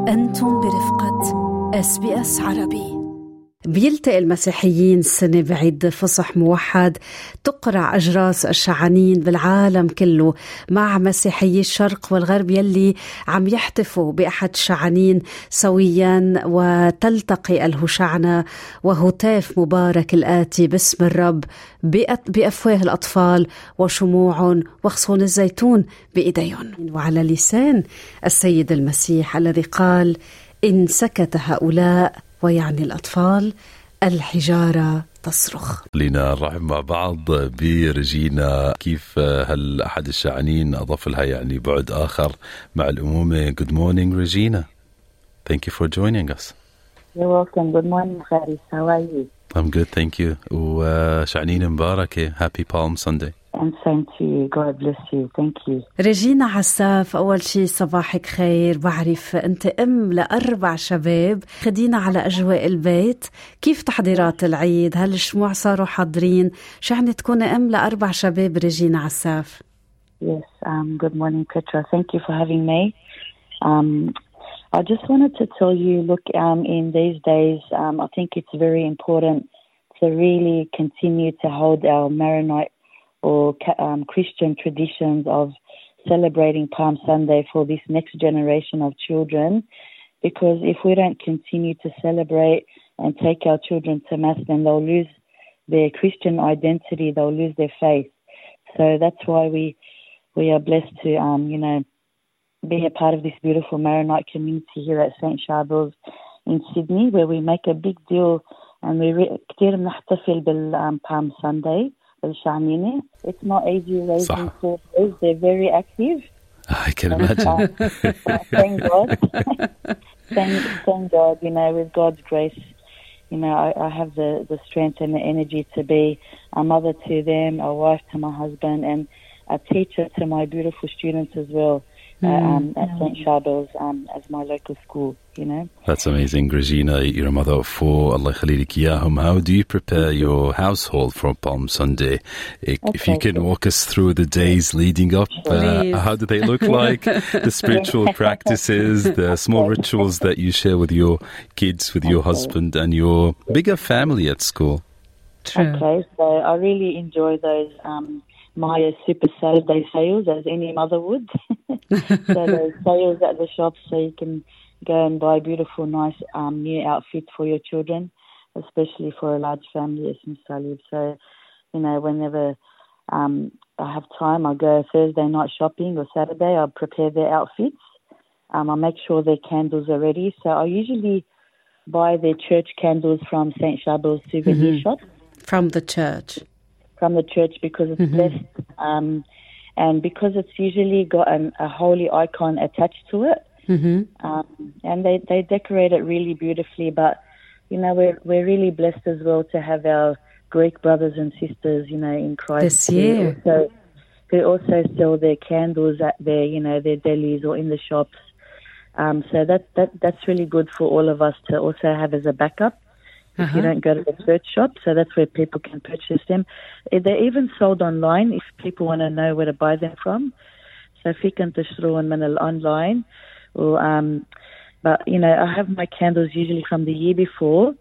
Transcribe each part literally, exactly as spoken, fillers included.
أنتم برفقة إس بي إس عربي. بيلتقي المسيحيين السنة بعيد فصح موحد تقرع أجراس الشعانين بالعالم كله مع مسيحيي الشرق والغرب يلي عم يحتفوا بأحد الشعانين سويا، وتلتقي الهشعنة وهتاف مبارك الآتي باسم الرب بأفواه الأطفال وشموع وخصون الزيتون بإيديهم، وعلى لسان السيد المسيح الذي قال: إن سكت هؤلاء، ويعني الأطفال، الحجارة تصرخ. لينا نرحب مع بعض برجينا. كيف هل أحد الشعانين أضاف لها يعني بعد آخر مع الأمومة؟ Good morning Regina. Thank you for joining us. You're welcome. Good morning Kharis. How are you? I'm good, thank you. وشعانين مباركة. Happy Palm Sunday. And same to you. God bless you. Thank you. رجينا عساف، أول شي صباحك خير. بعرف أنت أم لأربع شباب، خدينا على أجواء البيت. كيف تحضيرات العيد؟ هل الشموع صاروا حاضرين؟ شو يعني تكون أم لأربع شباب رجينا عساف؟ Yes, um, good morning Petra. Thank you for having me. Um, I just wanted to tell you, look, um, in these days, um, I think it's very important to really continue to hold our Maronite or um, Christian traditions of celebrating Palm Sunday for this next generation of children, because if we don't continue to celebrate and take our children to Mass, then they'll lose their Christian identity, they'll lose their faith. So that's why we we are blessed to, um, you know, be a part of this beautiful Maronite community here at Saint Charbels in Sydney, where we make a big deal and we كتير بنحتفل بال Palm Sunday. It's not easy raising four boys. They're very active. I can imagine. Thank God. thank, thank God, you know, with God's grace, you know, I, I have the, the strength and the energy to be a mother to them, a wife to my husband, and a teacher to my beautiful students as well. Mm. Uh, um, at Saint Charbels um, as my local school, you know. That's amazing, Regina. You're a mother of four. Allah khalilik iyahum. How do you prepare your household for Palm Sunday? If okay, you can so. walk us through the days leading up, uh, how do they look like? The spiritual practices, the small rituals that you share with your kids, with your okay. husband and your bigger family at school. True. Okay, so I really enjoy those um, Maya Super Saturday sales, as any mother would. So there's sales at the shops, so you can go and buy beautiful, nice um, new outfits for your children, especially for a large family as Salib. So, you know, whenever um, I have time, I go Thursday night shopping or Saturday, I'll prepare their outfits. Um, I make sure their candles are ready. So I usually buy their church candles from Saint Charbels souvenir mm-hmm. shop. From the church? From the church, because it's mm-hmm. blessed. Um, and because it's usually got an, a holy icon attached to it. Mm-hmm. Um, and they, they decorate it really beautifully. But, you know, we're, we're really blessed as well to have our Greek brothers and sisters, you know, in Christ. This year. Who also, who also sell their candles at their, you know, their delis or in the shops. Um, so that, that that's really good for all of us to also have as a backup. If uh-huh. you don't go to the church shop, so that's where people can purchase them. They're even sold online if people want to know where to buy them from. So fikan tashruun min online. Or, um, but, you know, I have my candles usually from the year before.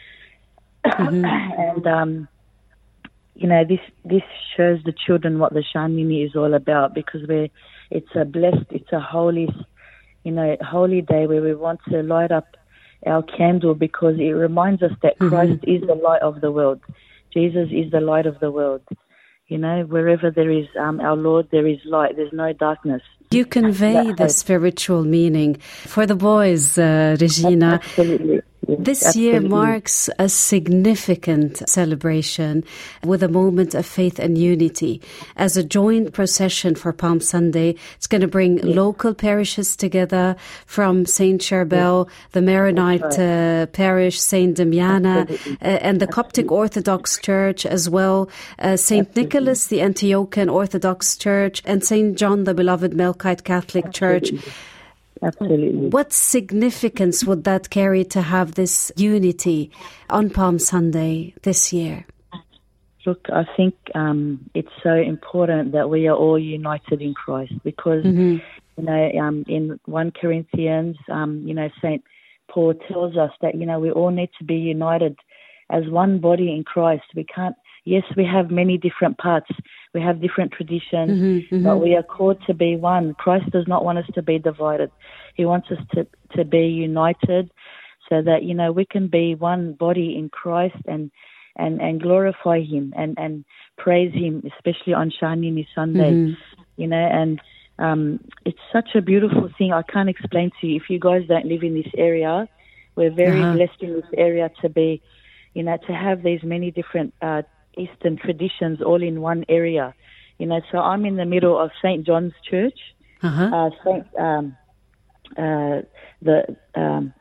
Mm-hmm. and, um, you know, this this shows the children what the Shanini is all about, because we're, it's a blessed, it's a holy, you know, holy day where we want to light up our candle, because it reminds us that Christ mm-hmm. is the light of the world. Jesus is the light of the world. You know, wherever there is um, our Lord, there is light. There's no darkness. You convey the spiritual meaning. For the boys, uh, Regina, absolutely. Yes, this absolutely. year marks a significant celebration with a moment of faith and unity. As a joint procession for Palm Sunday, it's going to bring yes. local parishes together from Saint Charbel, yes. the Maronite right. uh, parish, Saint Damiana, uh, and the Coptic absolutely. Orthodox Church as well, uh, Saint absolutely. Nicholas, the Antiochian Orthodox Church, and Saint John, the Beloved Melkite Catholic absolutely. Church. Absolutely. What significance would that carry to have this unity on Palm Sunday this year? Look, I think um, it's so important that we are all united in Christ, because mm-hmm. You know, um, in First Corinthians, um, you know, Saint Paul tells us that, you know, we all need to be united as one body in Christ. We can't, yes, we have many different parts. We have different traditions, mm-hmm, mm-hmm. but we are called to be one. Christ does not want us to be divided. He wants us to, to be united so that, you know, we can be one body in Christ and and, and glorify him and, and praise him, especially on Shahnini Sunday, mm-hmm. you know, and um, it's such a beautiful thing. I can't explain to you. If you guys don't live in this area, we're very uh-huh. blessed in this area to be, you know, to have these many different uh, Eastern traditions all in one area. You know, so I'm in the middle of Saint John's Church, uh-huh. uh, Saint um, uh, the um,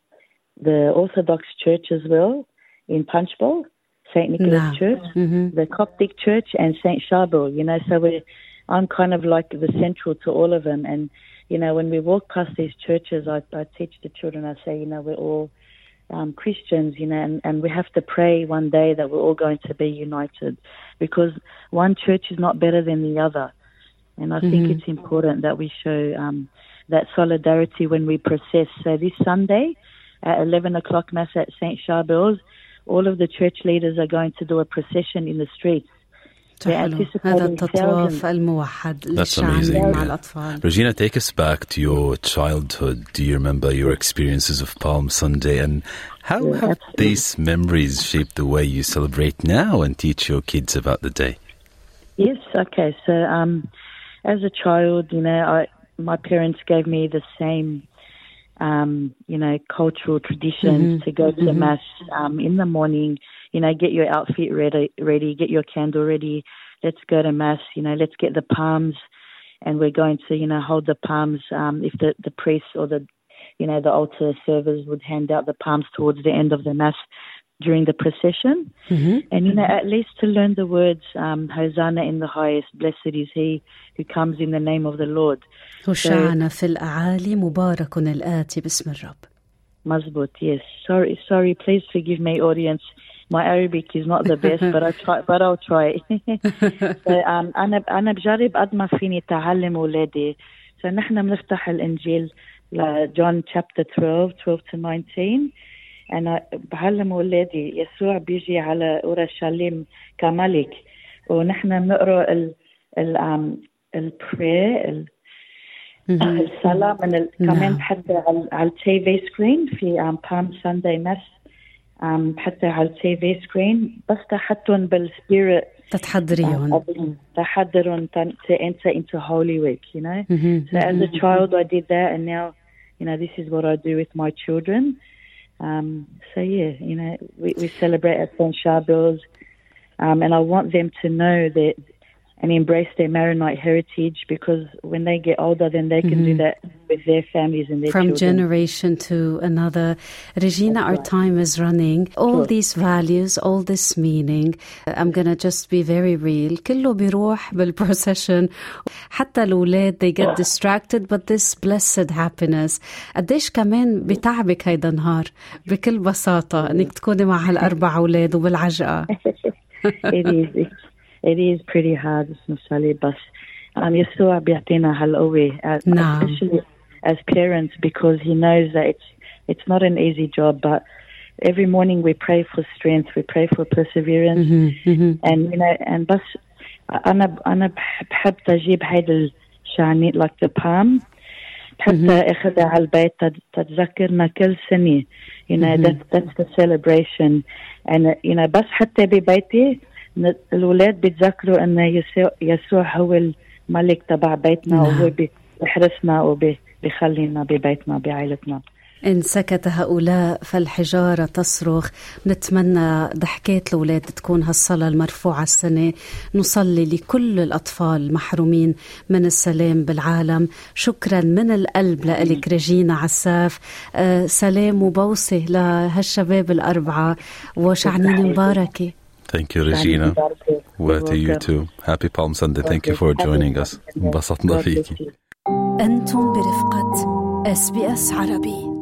the Orthodox Church as well in Punchbowl, Saint Nicholas no. Church, mm-hmm. the Coptic Church, and Saint Charbel. You know, so we I'm kind of like the central to all of them. And you know, when we walk past these churches, I, I teach the children. I say, you know, we're all Um, Christians, you know, and, and we have to pray one day that we're all going to be united, because one church is not better than the other. And I mm-hmm. think it's important that we show um, that solidarity when we process. So this Sunday at eleven o'clock Mass at Saint Charbel's, all of the church leaders are going to do a procession in the streets. هذا التطواف الموحد للشعب مع الأطفال. Regina, take us back to your childhood. Do you remember your experiences of Palm Sunday, and how yeah, have absolutely. these memories shaped the way you celebrate now and teach your kids about the day? Yes, okay. So um, as a child, you know, I, my parents gave me the same, um, you know, cultural traditions mm-hmm. to go to mm-hmm. Mass um, in the morning. You know, get your outfit ready, ready, get your candle ready. Let's go to Mass. You know, let's get the palms, and we're going to, you know, hold the palms. Um, if the, the priest or the, you know, the altar servers would hand out the palms towards the end of the Mass during the procession. Mm-hmm. And, you know, at least to learn the words, um, Hosanna in the highest, blessed is he who comes in the name of the Lord. هوشعنا في الأعالي مبارك الآتي باسم الرب. مزبوط, yes. Sorry, sorry, please forgive me, audience. My Arabic is not the best, but I try. But I'll try. so, um, أنا أنا بجرب قد ما فيني تعلم ولادي. So نحن بنفتح الإنجيل ل John chapter twelve, twelve to nineteen. أنا بعلم ولادي يسوع بيجي على أورشليم كملك، ونحن بنقرأ ال ال um, البراي ال الصلاة من ال كمان حتى على على التي في screen في um, Palm Sunday Mass. Um, حتى على التي في سكرين بس تحطهم بالسبيريت تتحضريهم تحضرهم to enter into Holy Week, you know. Mm-hmm. So as a child I did that, and now, you know, this is what I do with my children. Um, so yeah, you know, we, we celebrate at Saint Charbel's, um, and I want them to know that and embrace their Maronite heritage, because when they get older, then they can mm-hmm. do that with their families and their From children. From generation to another. Regina, That's our right. time is running. All sure. these values, all this meaning, I'm going to just be very real. كله بيروح بالprocession. حتى الأولاد, they get distracted, but this blessed happiness. قديش كمان بتعبك هيدا النهار بكل بساطة انك تكوني مع هالأربع أولاد وبالعجقة. It is. It is pretty hard, especially, but um, Yeshua بيعطينا هالقوة, especially as parents, because he knows that it's it's not an easy job. But every morning we pray for strength, we pray for perseverance, mm-hmm, mm-hmm. and you know, and بس أنا أنا بحب تجيب هيدا الشعنيت like the palm, بحب أخذها على البيت تتذكرنا كل سنة. You know, mm-hmm. that's that's the celebration, and you know, بس حتى ببيتي الولاد بيتذكروا أن يسوع, يسوع هو الملك تبع بيتنا نعم. وهو بيحرسنا وبيخلينا ببيتنا بعائلتنا. إن سكت هؤلاء فالحجارة تصرخ. نتمنى ضحكات الأولاد تكون هالصلاة المرفوعة السنة. نصلي لكل الأطفال المحرومين من السلام بالعالم. شكرا من القلب لك رجينا عساف. أه سلام وبوسة لهالشباب الأربعة وشعنين مباركة. Thank you, Regina. Well, to you too. Happy Palm Sunday. Thank you for joining us. انبسطنا فيكي. أنتم برفقة إس بي إس عربي.